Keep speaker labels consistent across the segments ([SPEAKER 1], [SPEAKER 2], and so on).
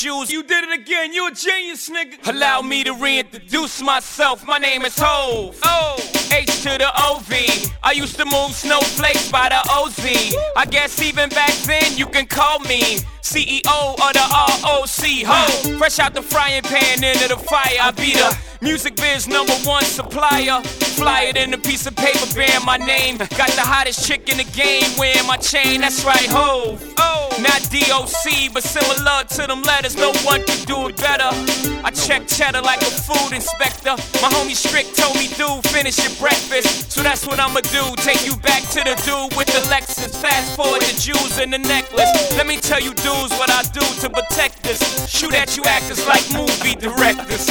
[SPEAKER 1] Jules, you did it again, you a genius, nigga. Allow me to reintroduce myself, my name is Hov. O, H to the O-V. I used to move snowflakes by the O-Z. I guess even back then you can call me CEO of the ROC. Ho, fresh out the frying pan into the fire. I be the music biz #1 supplier. Fly it in a piece of paper bearing my name. Got the hottest chick in the game wearing my chain, that's right, Hov. Oh, not DOC, but similar to them letters, no one can do it better. I check cheddar like a food inspector. My homie Strick told me, dude, finish your breakfast. So that's what I'ma do, take you back to the dude with the Lexus. Fast forward the jewels and the necklace. Let me tell you dudes what I do to protect this. Shoot at you actors like movie directors.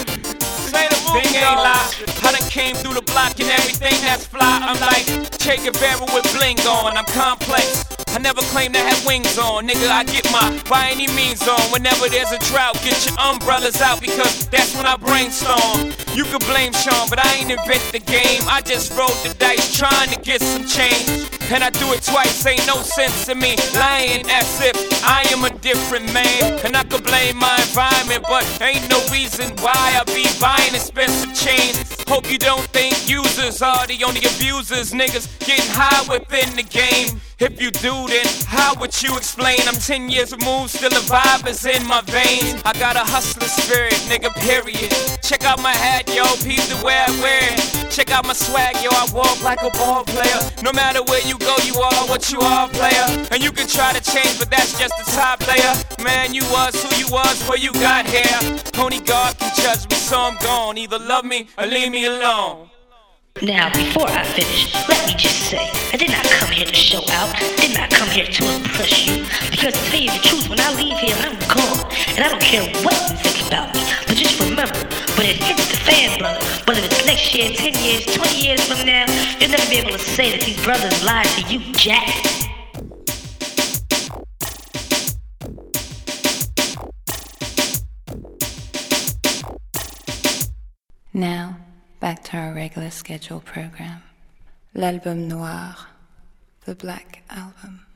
[SPEAKER 1] Thing ain't lie. I done came through the block and everything that's fly. I'm like Che Guevara with bling on. I'm complex. I never claim to have wings on. Nigga, I get my by any means on. Whenever there's a drought, get your umbrellas out because that's when I brainstorm. You could blame Sean, but I ain't invent the game. I just rolled the dice trying to get some change. And I do it twice, ain't no sense in me lying as if I am a different man. And I could blame my environment, but ain't no reason why I be buying expensive chains. Hope you don't think users are the only abusers. Niggas getting high within the game. If you do, then how would you explain? I'm 10 years removed, still a vibe is in my veins. I got a hustler spirit, nigga, period. Check out my hat, yo, peep the way I wear it. Check out my swag, yo, I walk like a ball player. No matter where you go, you are what you are, player. And you can try to change, but that's just the top player. Man, you was who you was before you got here. Only God can judge me, so I'm gone. Either love me or leave me alone.
[SPEAKER 2] Now, before I finish, let me just say, I did not come here to show out, did not come here to impress you, because to tell you the truth, when I leave here, I'm gone, and I don't care what you think about me, but just remember, when it hits the fan, brother, whether it's next year, 10 years, 20 years from now, you'll never be able to say that these brothers lied to you, Jack.
[SPEAKER 3] Now, back to our regular schedule program. L'Album Noir, the Black Album.